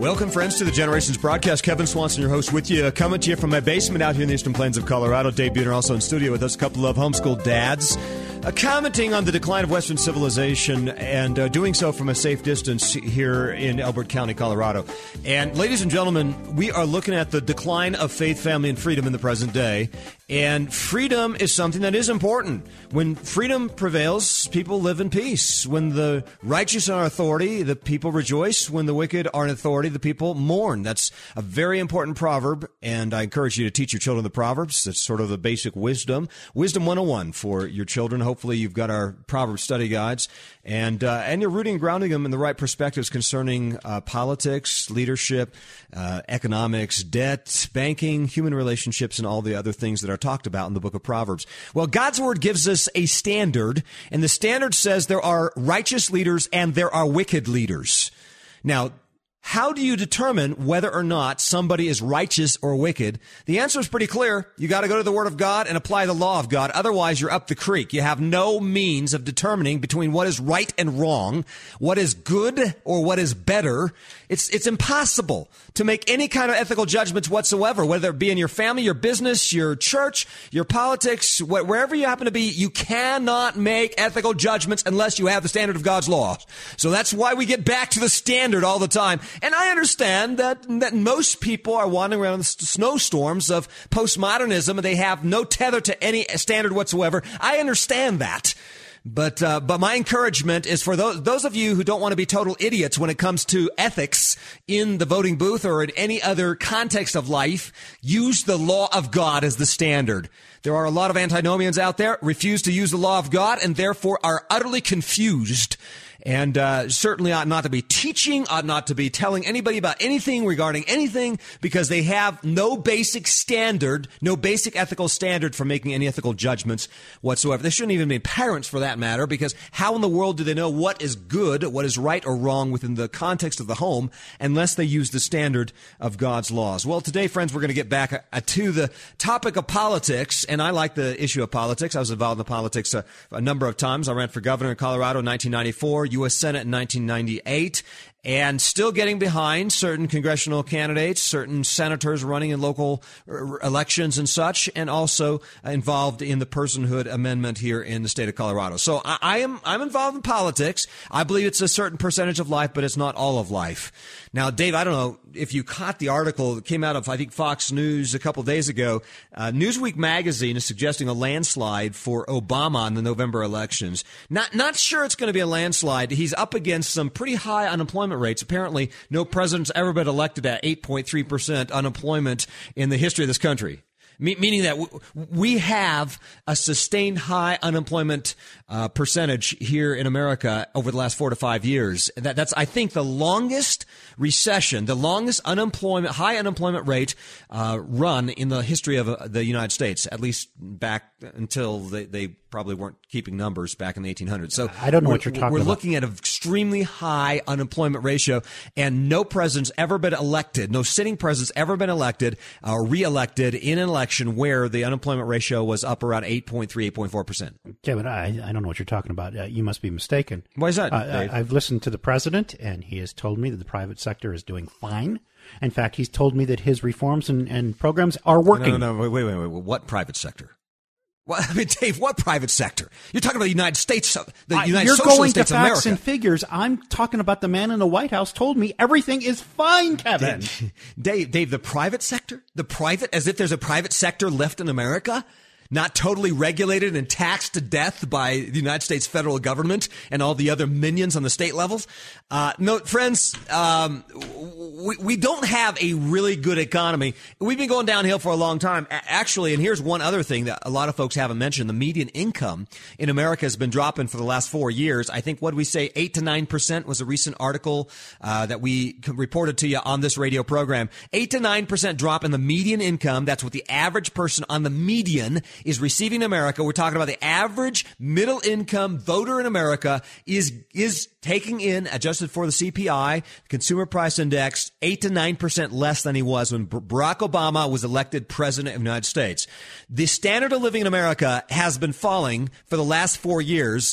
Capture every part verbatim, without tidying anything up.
Welcome, friends, to the Generations broadcast. Kevin Swanson, your host, with you. Coming to you from my basement out here in the Eastern Plains of Colorado. Dave Buhner also in studio with us. A couple of homeschool dads uh, commenting on the decline of Western civilization and uh, doing so from a safe distance here in Elbert County, Colorado. And, ladies and gentlemen, we are looking at the decline of faith, family, and freedom in the present day. And freedom is something that is important. When freedom prevails, people live in peace. When the righteous are in authority, the people rejoice. When the wicked are in authority, the people mourn. That's a very important proverb, and I encourage you to teach your children the Proverbs. It's sort of the basic wisdom. Wisdom one oh one for your children. Hopefully you've got our Proverbs study guides, and uh, and you're rooting and grounding them in the right perspectives concerning uh, politics, leadership, uh, economics, debt, banking, human relationships, and all the other things that are talked about in the book of Proverbs. Well, God's Word gives us a standard, and the standard says there are righteous leaders and there are wicked leaders. Now, how do you determine whether or not somebody is righteous or wicked? The answer is pretty clear. You got to go to the Word of God and apply the law of God. Otherwise, you're up the creek. You have no means of determining between what is right and wrong, what is good or what is better. It's it's impossible to make any kind of ethical judgments whatsoever, whether it be in your family, your business, your church, your politics, wh- wherever you happen to be. You cannot make ethical judgments unless you have the standard of God's law. So that's why we get back to the standard all the time. And I understand that, that most people are wandering around in the snowstorms of postmodernism and they have no tether to any standard whatsoever. I understand that. But uh, but my encouragement is for those those of you who don't want to be total idiots when it comes to ethics in the voting booth or in any other context of life, use the law of God as the standard. There are a lot of antinomians out there, refuse to use the law of God, and therefore are utterly confused. And uh, certainly ought not to be teaching, ought not to be telling anybody about anything regarding anything, because they have no basic standard, no basic ethical standard for making any ethical judgments whatsoever. They shouldn't even be parents for that matter, because how in the world do they know what is good, what is right or wrong within the context of the home, unless they use the standard of God's laws? Well, today, friends, we're going to get back uh, to the topic of politics, and I like the issue of politics. I was involved in politics uh, a number of times. I ran for governor in Colorado in nineteen ninety-four, U S Senate in nineteen ninety-eight, and still getting behind certain congressional candidates, certain senators running in local elections and such, and also involved in the personhood amendment here in the state of Colorado. So I, I am I'm involved in politics. I believe it's a certain percentage of life, but it's not all of life. Now, Dave, I don't know if you caught the article that came out of, I think, Fox News a couple of days ago. Uh, Newsweek magazine is suggesting a landslide for Obama in the November elections. Not not sure it's going to be a landslide. He's up against some pretty high unemployment rates. Apparently, no president's ever been elected at eight point three percent unemployment in the history of this country. Me- meaning that w- we have a sustained high unemployment uh, percentage here in America over the last four to five years. That, that's, I think, the longest recession, the longest unemployment, high unemployment rate uh, run in the history of uh, the United States, at least back until they, they probably weren't keeping numbers back in the eighteen hundreds. So I don't know what you're talking we're about. We're looking at an extremely high unemployment ratio, and no president's ever been elected, no sitting president's ever been elected or reelected in an election where the unemployment ratio was up around eight point three, eight point four percent. Kevin, I, I don't know what you're talking about. Uh, you must be mistaken. Why is that, uh, Dave? I've listened to the president, and he has told me that the private sector is doing fine. In fact, he's told me that his reforms and, and programs are working. No, no, no, wait, wait, wait, wait. What private sector? Well, I mean, Dave, what private sector? You're talking about the United States, the United uh, You're Socialist going States to of facts America. and figures. I'm talking about the man in the White House told me everything is fine, Kevin. Dave, Dave, Dave, the private sector? The private, as if there's a private sector left in America? Not totally regulated and taxed to death by the United States federal government and all the other minions on the state levels. Uh, no, friends, um, we, we don't have a really good economy. We've been going downhill for a long time, actually. And here's one other thing that a lot of folks haven't mentioned. The median income in America has been dropping for the last four years. I think, what did we say, eight to nine percent was a recent article uh, that we reported to you on this radio program. eight to nine percent drop in the median income. That's what the average person on the median is receiving in America. We're talking about the average middle income voter in America is is taking in, adjusted for the C P I, Consumer Price Index, eight to nine percent less than he was when Barack Obama was elected president of the United States. The standard of living in America has been falling for the last four years.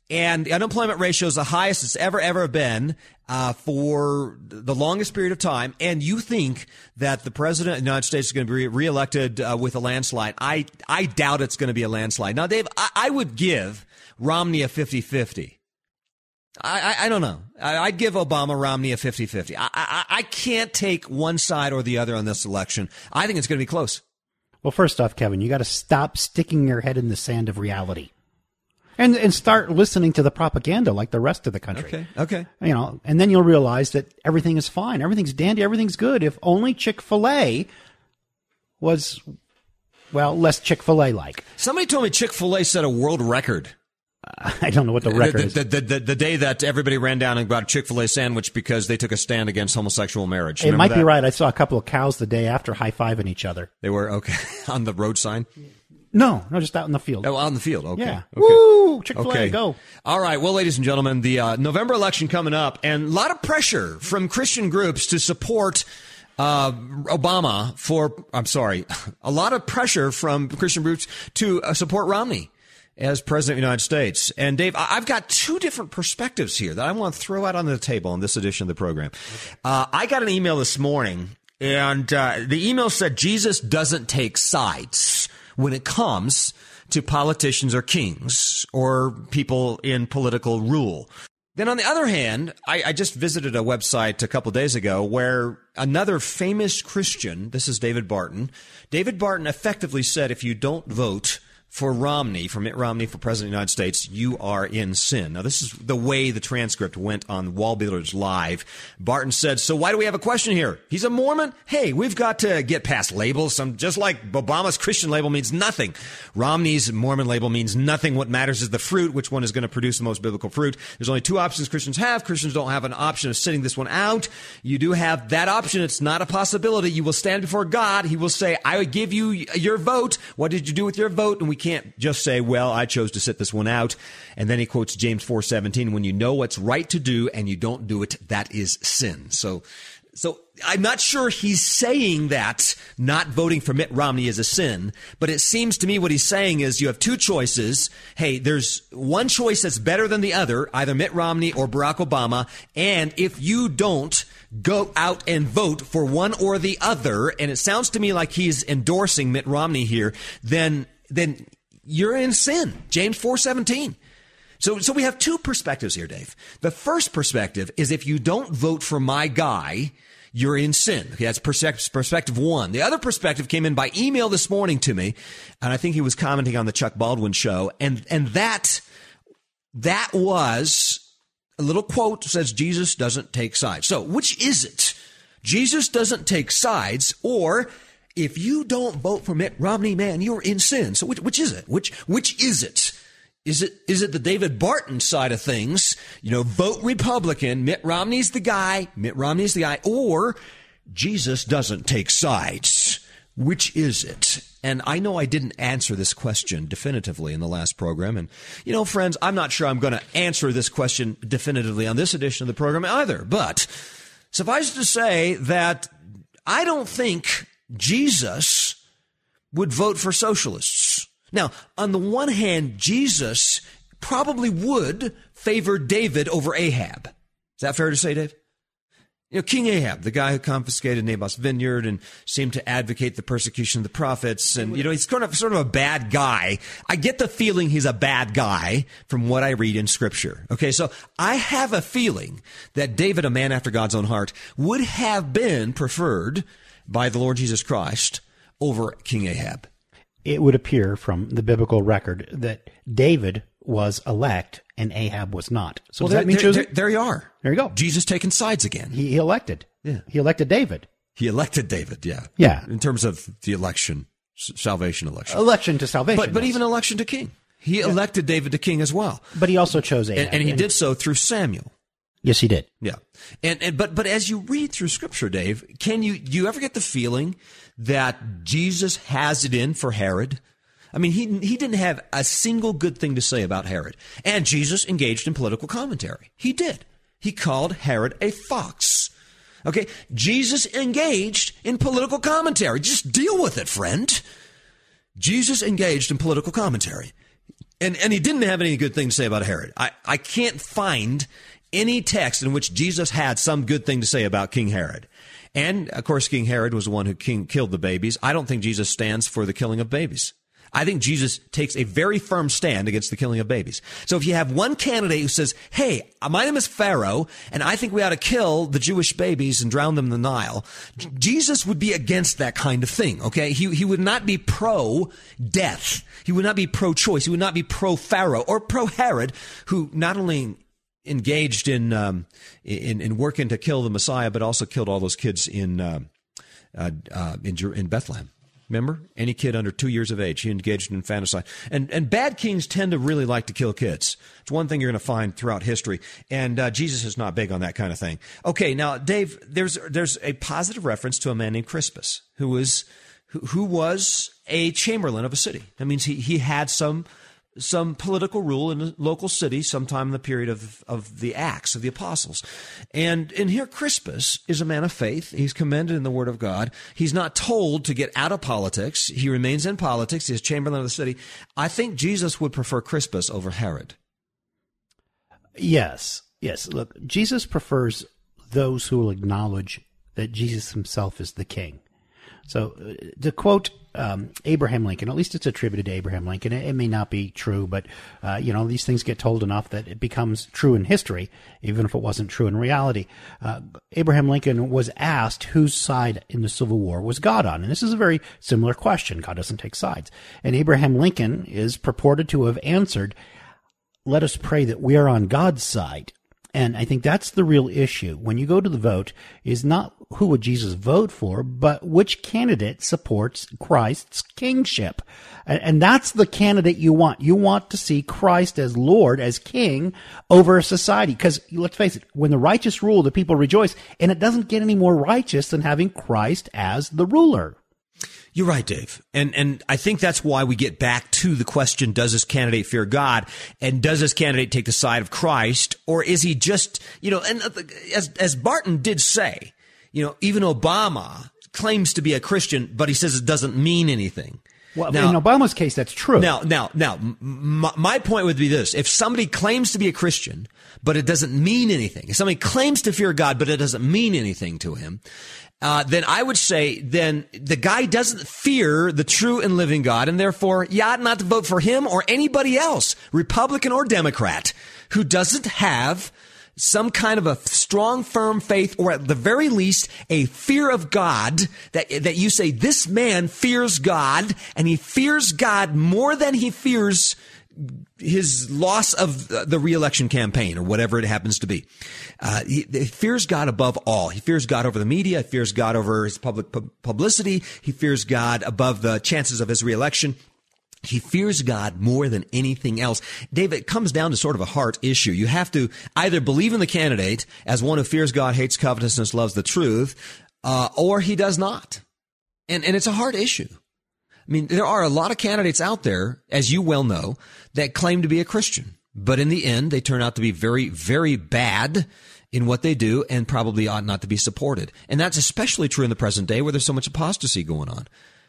And the unemployment ratio is the highest it's ever, ever been uh, for the longest period of time. And you think that the president of the United States is going to be reelected uh, with a landslide. I, I doubt it's going to be a landslide. Now, Dave, I, I would give Romney a fifty-fifty. I, I, I don't know. I, I'd give Obama Romney a fifty-fifty. I, I, I can't take one side or the other on this election. I think it's going to be close. Well, first off, Kevin, you got to stop sticking your head in the sand of reality. And and start listening to the propaganda like the rest of the country. Okay, okay. You know, and then you'll realize that everything is fine. Everything's dandy. Everything's good. If only Chick-fil-A was, well, less Chick-fil-A like. Somebody told me Chick-fil-A set a world record. Uh, I don't know what the record the, is. The, the, the, the day that everybody ran down and bought a Chick-fil-A sandwich because they took a stand against homosexual marriage. It Remember might that? be right. I saw a couple of cows the day after high-fiving each other. They were, okay, on the road sign? No, no, just out in the field. Oh, on the field. Okay. Yeah. Okay. Woo! Chick-fil-A, okay. go. All right. Well, ladies and gentlemen, the uh, November election coming up, and a lot of pressure from Christian groups to support uh, Obama for, I'm sorry, a lot of pressure from Christian groups to uh, support Romney as president of the United States. And Dave, I- I've got two different perspectives here that I want to throw out on the table in this edition of the program. Uh, I got an email this morning, and uh, the email said Jesus doesn't take sides when it comes to politicians or kings or people in political rule. Then on the other hand, I, I just visited a website a couple of days ago where another famous Christian, this is David Barton, David Barton effectively said, if you don't vote for Romney, for Mitt Romney for president of the United States, you are in sin. Now, this is the way the transcript went on Wallbuilders Live. Barton said, so why do we have a question here? He's a Mormon? Hey, we've got to get past labels. Some, just like Obama's Christian label means nothing. Romney's Mormon label means nothing. What matters is the fruit, which one is going to produce the most biblical fruit. There's only two options Christians have. Christians don't have an option of sitting this one out. You do have that option. It's not a possibility. You will stand before God. He will say, I would give you your vote. What did you do with your vote? And we can't just say, well, I chose to sit this one out. And then he quotes James four seventeen, when you know what's right to do and you don't do it, that is sin. So, so I'm not sure he's saying that not voting for Mitt Romney is a sin, but it seems to me what he's saying is you have two choices. Hey, there's one choice that's better than the other, either Mitt Romney or Barack Obama. And if you don't go out and vote for one or the other, and it sounds to me like he's endorsing Mitt Romney here, then, then you're in sin. James four seventeen. So, so we have two perspectives here, Dave. The first perspective is if you don't vote for my guy, you're in sin. Okay, that's perspective one. The other perspective came in by email this morning to me, and I think he was commenting on the Chuck Baldwin show, and, and that, that was a little quote that says Jesus doesn't take sides. So which is it? Jesus doesn't take sides, or if you don't vote for Mitt Romney, man, you're in sin. So which, which is it? Which, which is it? Is it, is it the David Barton side of things? You know, vote Republican. Mitt Romney's the guy. Mitt Romney's the guy. Or Jesus doesn't take sides. Which is it? And I know I didn't answer this question definitively in the last program. And, you know, friends, I'm not sure I'm going to answer this question definitively on this edition of the program either. But suffice it to say that I don't think Jesus would vote for socialists. Now, on the one hand, Jesus probably would favor David over Ahab. Is that fair to say, Dave? You know, King Ahab, the guy who confiscated Naboth's vineyard and seemed to advocate the persecution of the prophets. And, you know, he's kind of sort of a bad guy. I get the feeling he's a bad guy from what I read in Scripture. Okay, so I have a feeling that David, a man after God's own heart, would have been preferred by the Lord Jesus Christ over King Ahab. It would appear from the biblical record that David was elect and Ahab was not. So well, does that mean there, choosing? there, there you are. There you go. Jesus taking sides again. He, he elected. Yeah. He elected David. He elected David, yeah. Yeah. In terms of the election, salvation election. Election to salvation. But, but yes. even election to king. He yeah. elected David to king as well. But he also chose Ahab. And, and he and did so through Samuel. Yes, he did. Yeah. And, and but but as you read through Scripture, Dave, can you do you ever get the feeling that Jesus has it in for Herod? I mean, he he didn't have a single good thing to say about Herod. And Jesus engaged in political commentary. He did. He called Herod a fox. Okay? Jesus engaged in political commentary. Just deal with it, friend. Jesus engaged in political commentary. And and he didn't have any good thing to say about Herod. I, I can't find any text in which Jesus had some good thing to say about King Herod. And, of course, King Herod was the one who king, killed the babies. I don't think Jesus stands for the killing of babies. I think Jesus takes a very firm stand against the killing of babies. So if you have one candidate who says, hey, my name is Pharaoh, and I think we ought to kill the Jewish babies and drown them in the Nile, Jesus would be against that kind of thing, okay? He, he would not be pro-death. He would not be pro-choice. He would not be pro-Pharaoh or pro-Herod, who not only engaged in, um, in, in working to kill the Messiah, but also killed all those kids in, uh, uh, uh, in, in Bethlehem. Remember? Any kid under two years of age, he engaged in infanticide. And and bad kings tend to really like to kill kids. It's one thing you're going to find throughout history. And uh, Jesus is not big on that kind of thing. Okay, now, Dave, there's there's a positive reference to a man named Crispus, who was who, who was a chamberlain of a city. That means he, he had some some political rule in a local city sometime in the period of, of the Acts of the Apostles. And, and here Crispus is a man of faith. He's commended in the Word of God. He's not told to get out of politics. He remains in politics. He's chamberlain of the city. I think Jesus would prefer Crispus over Herod. Yes, yes. Look, Jesus prefers those who will acknowledge that Jesus himself is the king. So uh, to quote um, Abraham Lincoln, at least it's attributed to Abraham Lincoln. It, it may not be true, but, uh, you know, these things get told enough that it becomes true in history, even if it wasn't true in reality. Uh, Abraham Lincoln was asked whose side in the Civil War was God on. And this is a very similar question. God doesn't take sides. And Abraham Lincoln is purported to have answered, let us pray that we are on God's side. And I think that's the real issue. When you go to the vote, is not who would Jesus vote for, but which candidate supports Christ's kingship. And that's the candidate you want. You want to see Christ as Lord, as King over a society. Because let's face it, when the righteous rule, the people rejoice. And it doesn't get any more righteous than having Christ as the ruler. You're right, Dave. And and I think that's why we get back to the question, does this candidate fear God? And does this candidate take the side of Christ? Or is he just, you know, and as as Barton did say, you know, even Obama claims to be a Christian, but he says it doesn't mean anything. Well, now, in Obama's case, that's true. Now, now, now, my, my point would be this. If somebody claims to be a Christian, but it doesn't mean anything, if somebody claims to fear God, but it doesn't mean anything to him, Uh, then I would say then the guy doesn't fear the true and living God, and therefore you ought not to vote for him or anybody else, Republican or Democrat, who doesn't have some kind of a strong, firm faith, or at the very least, a fear of God, that that you say, this man fears God, and he fears God more than he fears his loss of the re-election campaign or whatever it happens to be. Uh, he, he fears God above all. He fears God over the media. He fears God over his public pu- publicity. He fears God above the chances of his re-election. He fears God more than anything else. Dave, it comes down to sort of a heart issue. You have to either believe in the candidate as one who fears God, hates covetousness, loves the truth, uh, or he does not. And, and it's a hard issue. I mean, there are a lot of candidates out there, as you well know, that claim to be a Christian. But in the end, they turn out to be very, very bad in what they do and probably ought not to be supported. And that's especially true in the present day where there's so much apostasy going on.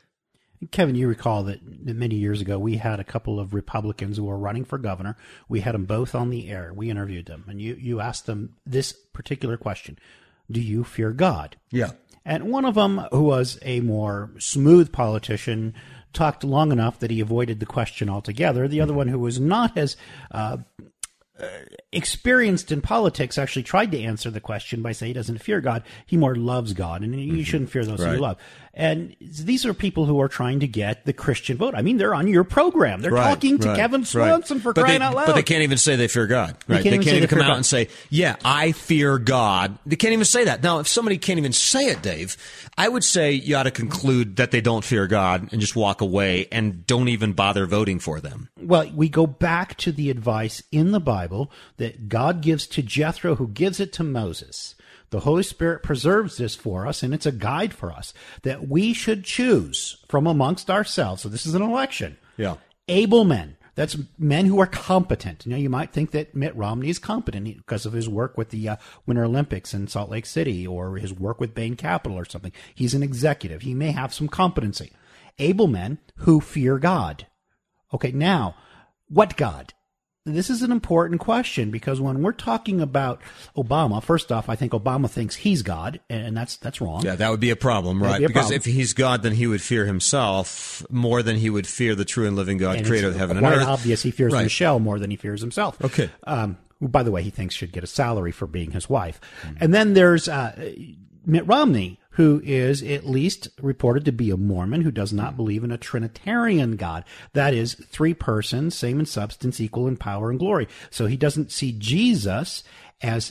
Kevin, you recall that many years ago we had a couple of Republicans who were running for governor. We had them both on the air. We interviewed them. And you, you asked them this particular question. Do you fear God? Yeah. And one of them, who was a more smooth politician, talked long enough that he avoided the question altogether. The other one, who was not as uh, uh, experienced in politics, actually tried to answer the question by saying he doesn't fear God. He more loves God, and you mm-hmm. shouldn't fear those right. who you love. And these are people who are trying to get the Christian vote. I mean, they're on your program. They're right, talking to right, Kevin Swanson right. for but crying they, out loud. But they can't even say they fear God. Right? They can't they can't even come out God. and say, yeah, I fear God. They can't even say that. Now, if somebody can't even say it, Dave, I would say you ought to conclude that they don't fear God and just walk away and don't even bother voting for them. Well, we go back to the advice in the Bible that God gives to Jethro, who gives it to Moses. The Holy Spirit preserves this for us, and it's a guide for us, that we should choose from amongst ourselves. So this is an election. Yeah. Able men. That's men who are competent. You know, you might think that Mitt Romney is competent because of his work with the uh, Winter Olympics in Salt Lake City, or his work with Bain Capital or something. He's an executive. He may have some competency. Able men who fear God. Okay, now, What God? This is an important question because when we're talking about Obama, first off, I think Obama thinks he's God, and that's that's wrong. Yeah, that would be a problem, right? Be a because problem. if he's God, then he would fear himself more than he would fear the true and living God, And creator it's of heaven and quite earth. obvious he fears Right. Michelle more than he fears himself. Okay. Um, who, by the way, he thinks should get a salary for being his wife. Mm-hmm. And then there's uh, Mitt Romney, who is at least reported to be a Mormon who does not believe in a Trinitarian God. That is, three persons, same in substance, equal in power and glory. So he doesn't see Jesus as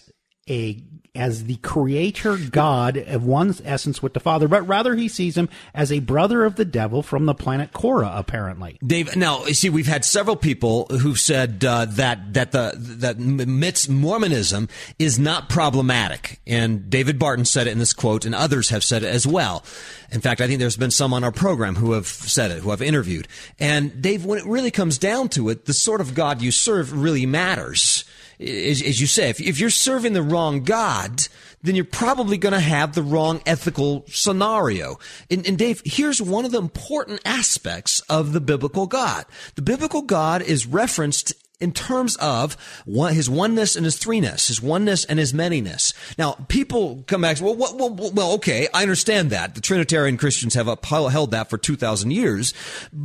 a as the creator God of one essence with the Father, but rather he sees him as a brother of the devil from the planet Korra, apparently. Dave, now, you see, we've had several people who've said uh, that that the that Mitt's Mormonism is not problematic. And David Barton said it in this quote, and others have said it as well. In fact, I think there's been some on our program who have said it, who I've interviewed. And Dave, when it really comes down to it, the sort of God you serve really matters. As, as you say, if, if you're serving the wrong God, then you're probably going to have the wrong ethical scenario. And, and Dave, here's one of the important aspects of the biblical God. The biblical God is referenced in terms of one, his oneness and his threeness, his oneness and his manyness. Now, people come back and say, well, well, well, well, okay, I understand that. The Trinitarian Christians have upheld that for two thousand years.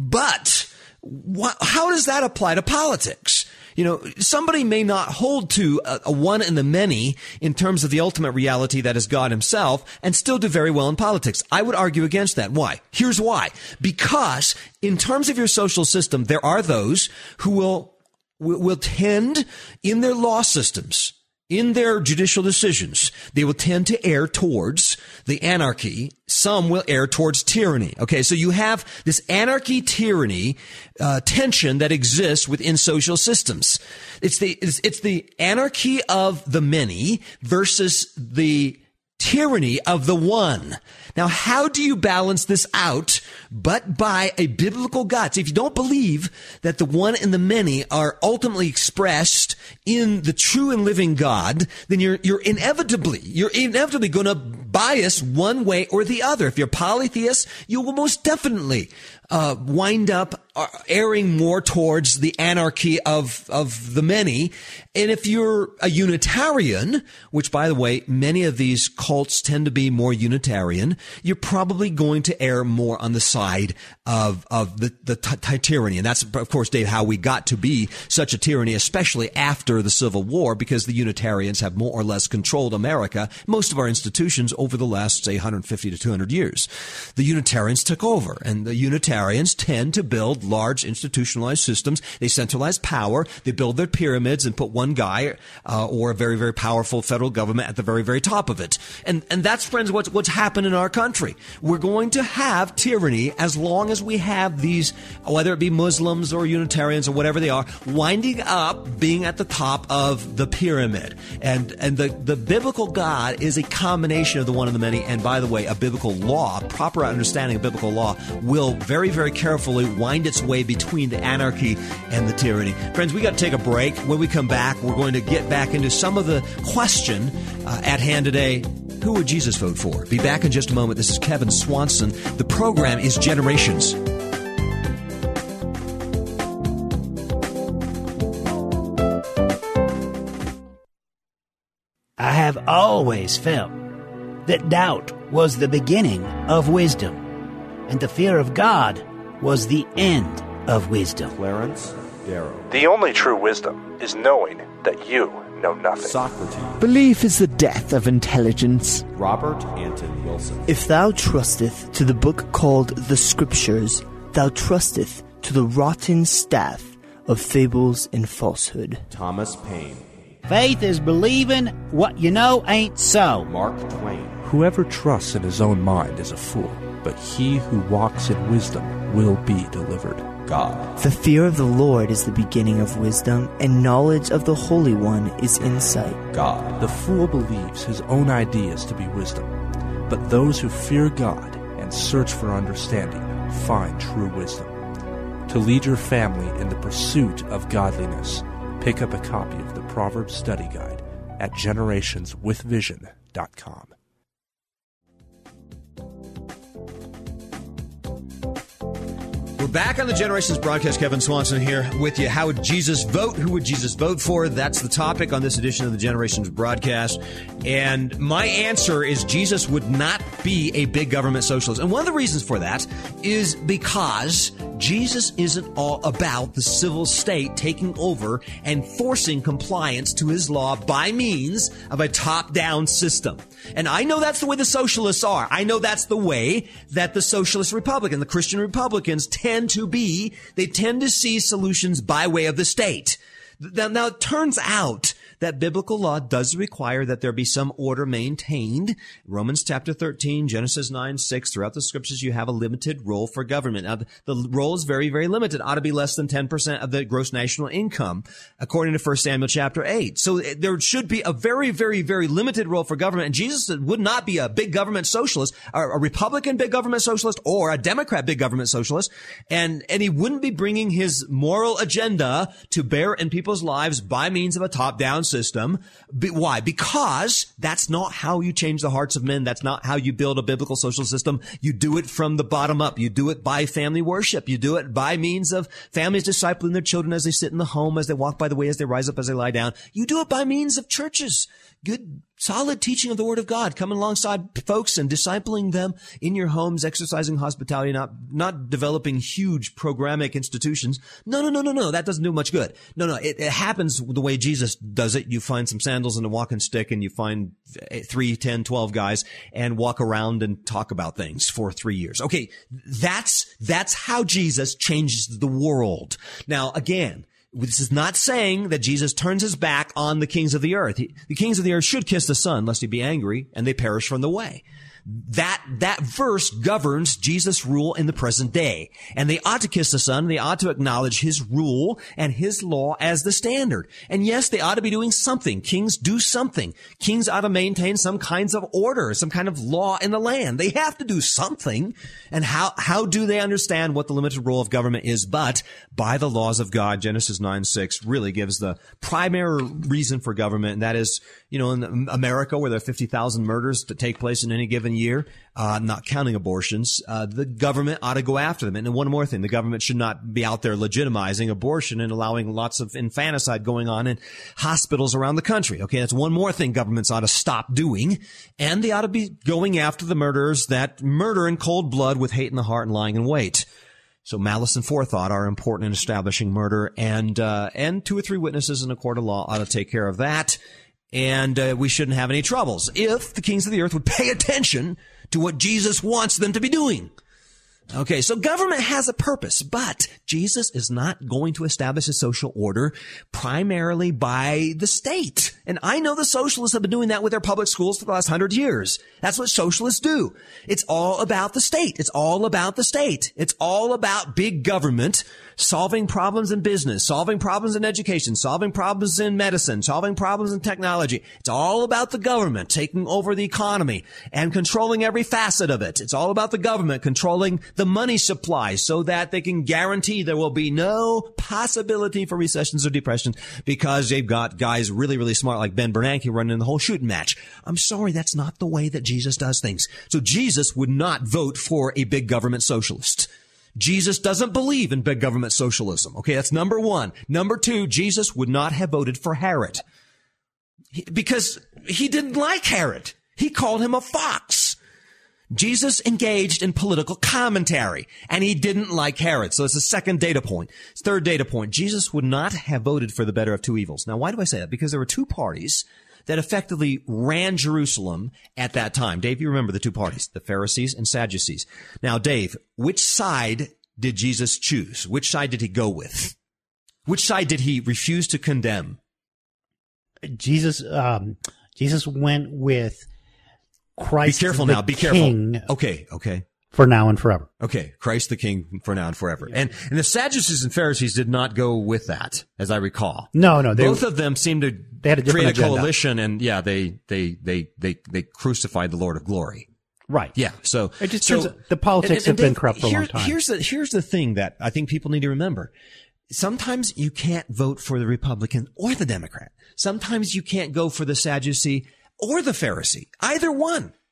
But what, how does that apply to politics? You know, somebody may not hold to a, a one and the many in terms of the ultimate reality that is God himself and still do very well in politics. I would argue against that. Why? Here's why. Because in terms of your social system, there are those who will will, will tend in their law systems, in their judicial decisions, they will tend to err towards the anarchy. Some will err towards tyranny. Okay, so you have this anarchy-tyranny uh, tension that exists within social systems. It's the it's, it's the anarchy of the many versus the tyranny of the one. Now, how do you balance this out but by a biblical God? So if you don't believe that the one and the many are ultimately expressed in the true and living God, then you're you're inevitably you're inevitably going to bias one way or the other. If you're polytheist, you will most definitely uh wind up erring more towards the anarchy of of the many. And if you're a Unitarian, which, by the way, many of these cults tend to be more Unitarian, you're probably going to err more on the side of of the the t- t- tyranny. And that's, of course, Dave, how we got to be such a tyranny, especially after the Civil War, because the Unitarians have more or less controlled America, most of our institutions, over the last, say, one hundred fifty to two hundred years. The Unitarians took over, and the Unitarians tend to build large institutionalized systems. They centralize power. They build their pyramids and put one guy uh, or a very, very powerful federal government at the very, very top of it. And and that's, friends, what's, what's happened in our country. We're going to have tyranny as long as we have these, whether it be Muslims or Unitarians or whatever they are, winding up being at the top of the pyramid. And and the, the biblical God is a combination of the one and the many. And by the way, a biblical law, proper understanding of biblical law, will very, very carefully wind its way between the anarchy and the tyranny. Friends, we got to take a break. When we come back, we're going to get back into some of the question uh, at hand today. Who would Jesus vote for? Be back in just a moment. This is Kevin Swanson. The program is Generations. I have always felt that doubt was the beginning of wisdom, and the fear of God was the end of wisdom. Clarence Darrow. The only true wisdom is knowing that you know nothing. Socrates. Belief is the death of intelligence. Robert Anton Wilson. If thou trusteth to the book called the Scriptures, thou trusteth to the rotten staff of fables and falsehood. Thomas Paine. Faith is believing what you know ain't so. Mark Twain. Whoever trusts in his own mind is a fool, but he who walks in wisdom will be delivered. God. The fear of the Lord is the beginning of wisdom, and knowledge of the Holy One is insight. God. The fool believes his own ideas to be wisdom, but those who fear God and search for understanding find true wisdom. To lead your family in the pursuit of godliness, pick up a copy of the Proverbs Study Guide at generations with vision dot com. Well, Back on the Generations broadcast, Kevin Swanson here with you. How would Jesus vote? Who would Jesus vote for? That's the topic on this edition of the Generations broadcast. And my answer is Jesus would not be a big government socialist. And one of the reasons for that is because Jesus isn't all about the civil state taking over and forcing compliance to his law by means of a top-down system. And I know that's the way the socialists are. I know that's the way that the socialist Republican, the Christian Republicans tend to be. They tend to see solutions by way of the state. Now, now it turns out that biblical law does require that there be some order maintained. Romans chapter thirteen, Genesis nine, six, throughout the scriptures, you have a limited role for government. Now, the role is very, very limited. It ought to be less than ten percent of the gross national income, according to First Samuel chapter eight. So there should be a very, very, very limited role for government. And Jesus would not be a big government socialist, or a Republican big government socialist, or a Democrat big government socialist. And, and he wouldn't be bringing his moral agenda to bear in people's lives by means of a top-down system. Be, why? Because that's not how you change the hearts of men. That's not how you build a biblical social system. You do it from the bottom up. You do it by family worship. You do it by means of families discipling their children as they sit in the home, as they walk by the way, as they rise up, as they lie down. You do it by means of churches. Good, solid teaching of the Word of God, coming alongside folks and discipling them in your homes, exercising hospitality, not, not developing huge programmatic institutions. No, no, no, no, no. That doesn't do much good. No, no. It, it happens the way Jesus does it. You find some sandals and a walking stick, and you find three, ten, twelve guys and walk around and talk about things for three years. Okay. That's, that's how Jesus changes the world. Now, again, this is not saying that Jesus turns his back on the kings of the earth. He, the kings of the earth should kiss the Son, lest he be angry, and they perish from the way. That, that verse governs Jesus' rule in the present day. And they ought to kiss the Son. They ought to acknowledge his rule and his law as the standard. And yes, they ought to be doing something. Kings do something. Kings ought to maintain some kinds of order, some kind of law in the land. They have to do something. And how, how do they understand what the limited role of government is? But by the laws of God, Genesis nine six really gives the primary reason for government. And that is, you know, in America, where there are fifty thousand murders that take place in any given year, uh, not counting abortions, uh, the government ought to go after them. And one more thing, the government should not be out there legitimizing abortion and allowing lots of infanticide going on in hospitals around the country. Okay, that's one more thing governments ought to stop doing. And they ought to be going after the murderers that murder in cold blood with hate in the heart and lying in wait. So malice and forethought are important in establishing murder, and uh, and two or three witnesses in a court of law ought to take care of that. And uh, we shouldn't have any troubles if the kings of the earth would pay attention to what Jesus wants them to be doing. Okay, so government has a purpose, but Jesus is not going to establish a social order primarily by the state. And I know the socialists have been doing that with their public schools for the last hundred years. That's what socialists do. It's all about the state. It's all about the state. It's all about big government solving problems in business, solving problems in education, solving problems in medicine, solving problems in technology. It's all about the government taking over the economy and controlling every facet of it. It's all about the government controlling the money supply so that they can guarantee there will be no possibility for recessions or depressions because they've got guys really, really smart like Ben Bernanke running the whole shooting match. I'm sorry, that's not the way that Jesus does things. So Jesus would not vote for a big government socialist. Jesus doesn't believe in big government socialism. Okay, that's number one. Number two, Jesus would not have voted for Herod he, because he didn't like Herod. He called him a fox. Jesus engaged in political commentary, and he didn't like Herod. So it's the second data point. Third data point, Jesus would not have voted for the better of two evils. Now, why do I say that? Because there were two parties that effectively ran Jerusalem at that time. Dave, you remember the two parties, the Pharisees and Sadducees. Now, Dave, which side did Jesus choose? Which side did he go with? Which side did he refuse to condemn? Jesus, um, Jesus went with Christ. Be careful the now. Be King careful. Okay. Okay. For now and forever. Okay. Christ the King for now and forever. And, and the Sadducees and Pharisees did not go with that, as I recall. No, no. They, Both of them seemed to they had a create a agenda. coalition, and yeah, they, they, they, they, they crucified the Lord of glory. Right. Yeah. So it just so, turns, the politics and, and, and have been they, corrupt for here, a long time. Here's the, here's the thing that I think people need to remember. Sometimes you can't vote for the Republican or the Democrat. Sometimes you can't go for the Sadducee or the Pharisee. Either one.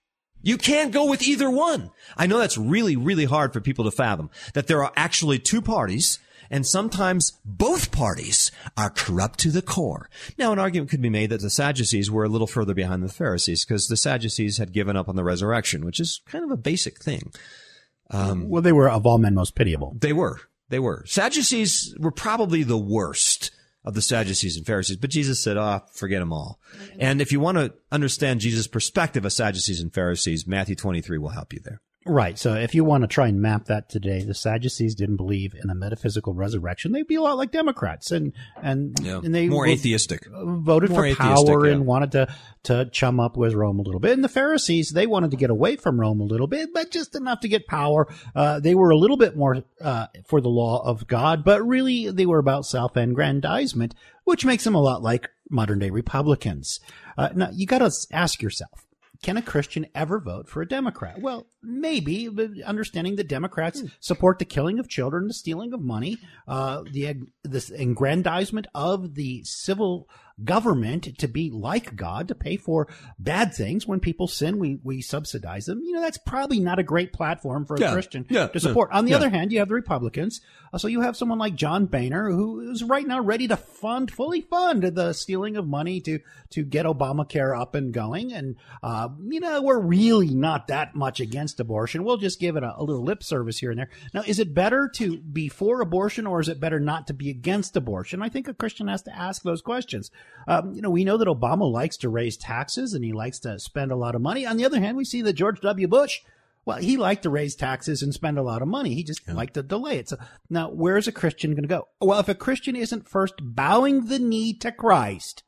You can't go with either one. I know that's really, really hard for people to fathom, that there are actually two parties, and sometimes both parties are corrupt to the core. Now, an argument could be made that the Sadducees were a little further behind the Pharisees because the Sadducees had given up on the resurrection, which is kind of a basic thing. Um, well, they were of all men most pitiable. They were. They were. Sadducees were probably the worst of the Sadducees and Pharisees, but Jesus said, ah, oh, forget them all. And if you want to understand Jesus' perspective of Sadducees and Pharisees, Matthew twenty-three will help you there. Right. So if you want to try and map that today, the Sadducees didn't believe in a metaphysical resurrection. They'd be a lot like Democrats, and and, yeah, and they more atheistic, voted more for power yeah. and wanted to to chum up with Rome a little bit. And the Pharisees, they wanted to get away from Rome a little bit, but just enough to get power. Uh, they were a little bit more uh, for the law of God, but really they were about self-aggrandizement, which makes them a lot like modern day Republicans. Uh, now you got to ask yourself, can a Christian ever vote for a Democrat? Well, maybe, but understanding that Democrats support the killing of children, the stealing of money, uh, the this aggrandizement of the civil government to be like God, to pay for bad things. When people sin, we, we subsidize them. You know, that's probably not a great platform for a yeah, Christian yeah, to support. On the yeah. other hand, you have the Republicans. Uh, so you have someone like John Boehner, who is right now ready to fund, fully fund the stealing of money to, to get Obamacare up and going. And, uh, you know, we're really not that much against abortion. We'll just give it a, a little lip service here and there. Now, is it better to be for abortion, or is it better not to be against abortion? I think a Christian has to ask those questions. Um, you know, we know that Obama likes to raise taxes and he likes to spend a lot of money. On the other hand, we see that George W. Bush, well, he liked to raise taxes and spend a lot of money. He just yeah. liked to delay it. So now, where is a Christian going to go? Well, if a Christian isn't first bowing the knee to Christ,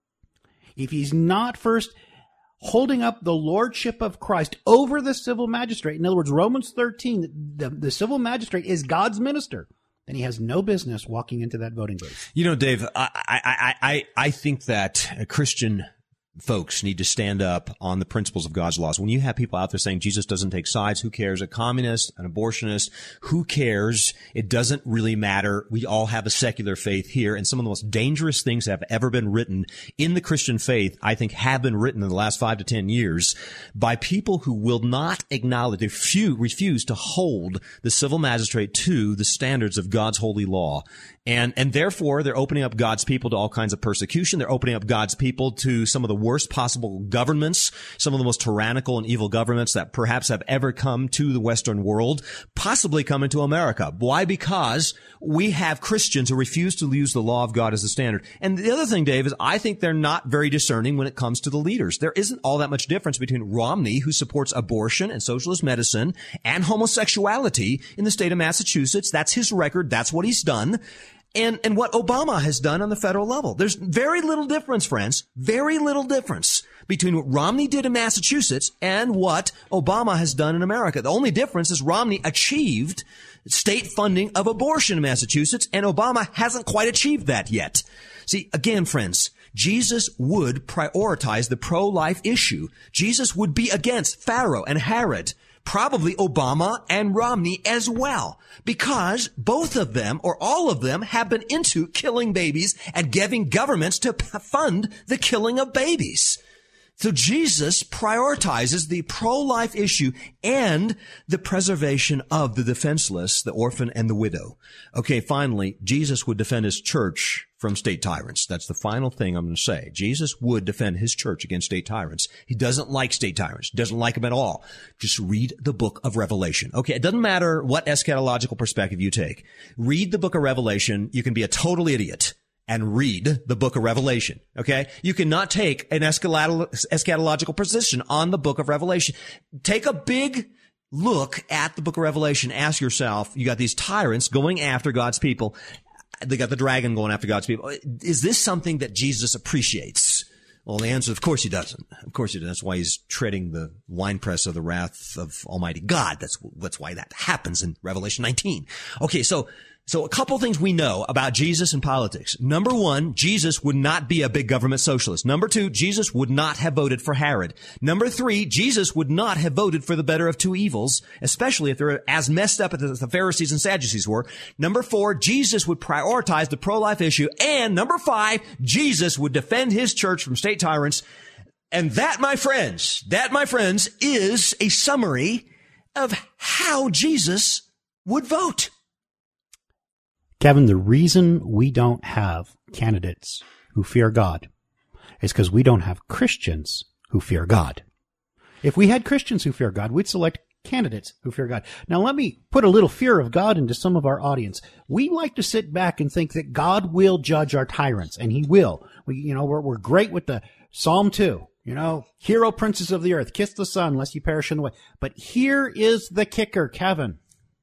if he's not first holding up the lordship of Christ over the civil magistrate, in other words, Romans thirteen, the, the civil magistrate is God's minister, then he has no business walking into that voting booth. You know, Dave, I, I, I, I think that a Christian folks need to stand up on the principles of God's laws. When you have people out there saying Jesus doesn't take sides, who cares? A communist, an abortionist, who cares? It doesn't really matter. We all have a secular faith here, and some of the most dangerous things that have ever been written in the Christian faith, I think, have been written in the last five to ten years by people who will not acknowledge, they few, refuse to hold the civil magistrate to the standards of God's holy law. And, and therefore, they're opening up God's people to all kinds of persecution. They're opening up God's people to some of the worst possible governments, some of the most tyrannical and evil governments that perhaps have ever come to the Western world, possibly come into America. Why? Because we have Christians who refuse to use the law of God as a standard. And the other thing, Dave, is I think they're not very discerning when it comes to the leaders. There isn't all that much difference between Romney, who supports abortion and socialist medicine, and homosexuality in the state of Massachusetts. That's his record. That's what he's done. And, and what Obama has done on the federal level. There's very little difference, friends, very little difference between what Romney did in Massachusetts and what Obama has done in America. The only difference is Romney achieved state funding of abortion in Massachusetts, and Obama hasn't quite achieved that yet. See, again, friends, Jesus would prioritize the pro-life issue. Jesus would be against Pharaoh and Herod, probably Obama and Romney as well, because both of them, or all of them, have been into killing babies and giving governments to fund the killing of babies. So Jesus prioritizes the pro-life issue and the preservation of the defenseless, the orphan, and the widow. Okay, finally, Jesus would defend his church from state tyrants. That's the final thing I'm going to say. Jesus would defend his church against state tyrants. He doesn't like state tyrants. He doesn't like them at all. Just read the book of Revelation. Okay, it doesn't matter what eschatological perspective you take. Read the book of Revelation. You can be a total idiot and read the book of Revelation, okay? You cannot take an eschatological position on the book of Revelation. Take a big look at the book of Revelation. Ask yourself, you got these tyrants going after God's people. They got the dragon going after God's people. Is this something that Jesus appreciates? Well, the answer, of course he doesn't. Of course he doesn't. That's why he's treading the winepress of the wrath of Almighty God. That's, that's why that happens in Revelation nineteen. Okay, so, So a couple things we know about Jesus and politics. Number one, Jesus would not be a big government socialist. Number two, Jesus would not have voted for Herod. Number three, Jesus would not have voted for the better of two evils, especially if they're as messed up as the Pharisees and Sadducees were. Number four, Jesus would prioritize the pro-life issue. And number five, Jesus would defend his church from state tyrants. And that, my friends, that, my friends, is a summary of how Jesus would vote. Kevin, the reason we don't have candidates who fear God is because we don't have Christians who fear God. If we had Christians who fear God, we'd select candidates who fear God. Now, let me put a little fear of God into some of our audience. We like to sit back and think that God will judge our tyrants, and he will. We, you know, we're, we're great with the Psalm two, you know, hero princes of the earth, kiss the Son, lest you perish in the way. But here is the kicker, Kevin.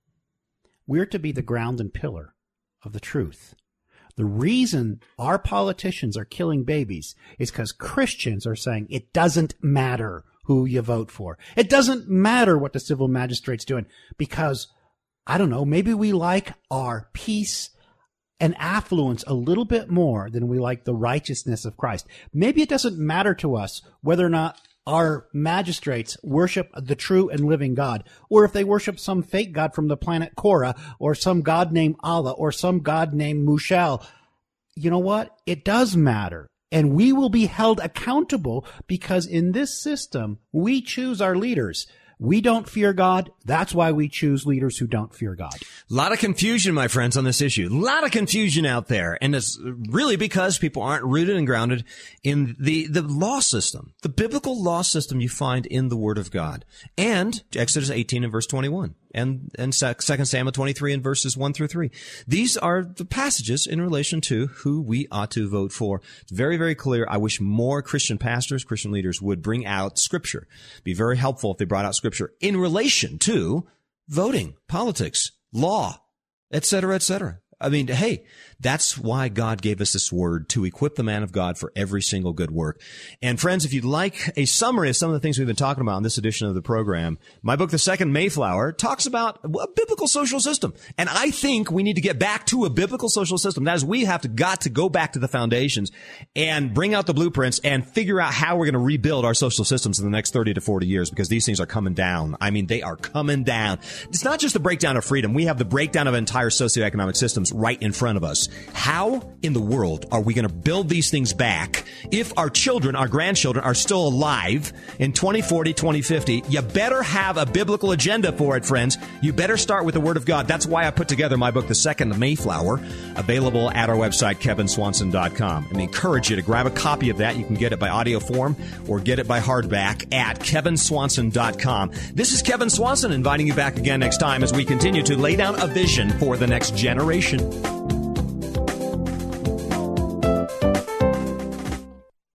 We're to be the ground and pillar of the truth. The reason our politicians are killing babies is because Christians are saying it doesn't matter who you vote for. It doesn't matter what the civil magistrate's doing because, I don't know, maybe we like our peace and affluence a little bit more than we like the righteousness of Christ. Maybe it doesn't matter to us whether or not our magistrates worship the true and living God, or if they worship some fake god from the planet Korah, or some god named Allah, or some god named Mushal. You know what? It does matter. And we will be held accountable because in this system, we choose our leaders. We don't fear God. That's why we choose leaders who don't fear God. A lot of confusion, my friends, on this issue. A lot of confusion out there. And it's really because people aren't rooted and grounded in the, the law system, the biblical law system you find in the Word of God. And Exodus eighteen and verse twenty-one. And, and Second Samuel twenty-three and verses one through three. These are the passages in relation to who we ought to vote for. It's very, very clear. I wish more Christian pastors, Christian leaders would bring out Scripture. It'd be very helpful if they brought out Scripture in relation to voting, politics, law, et cetera, et cetera. I mean, hey, that's why God gave us this word to equip the man of God for every single good work. And friends, if you'd like a summary of some of the things we've been talking about in this edition of the program, my book, The Second Mayflower, talks about a biblical social system. And I think we need to get back to a biblical social system. That is, we have to got to go back to the foundations and bring out the blueprints and figure out how we're going to rebuild our social systems in the next thirty to forty years, because these things are coming down. I mean, they are coming down. It's not just the breakdown of freedom. We have the breakdown of entire socioeconomic systems right in front of us. How in the world are we going to build these things back if our children, our grandchildren, are still alive in twenty forty, twenty fifty? You better have a biblical agenda for it, friends. You better start with the Word of God. That's why I put together my book, The Second Mayflower, available at our website, kevin swanson dot com. And I encourage you to grab a copy of that. You can get it by audio form or get it by hardback at kevin swanson dot com. This is Kevin Swanson inviting you back again next time as we continue to lay down a vision for the next generation.